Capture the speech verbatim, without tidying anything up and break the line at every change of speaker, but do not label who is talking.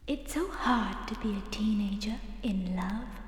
It's so hard to be a teenager in love.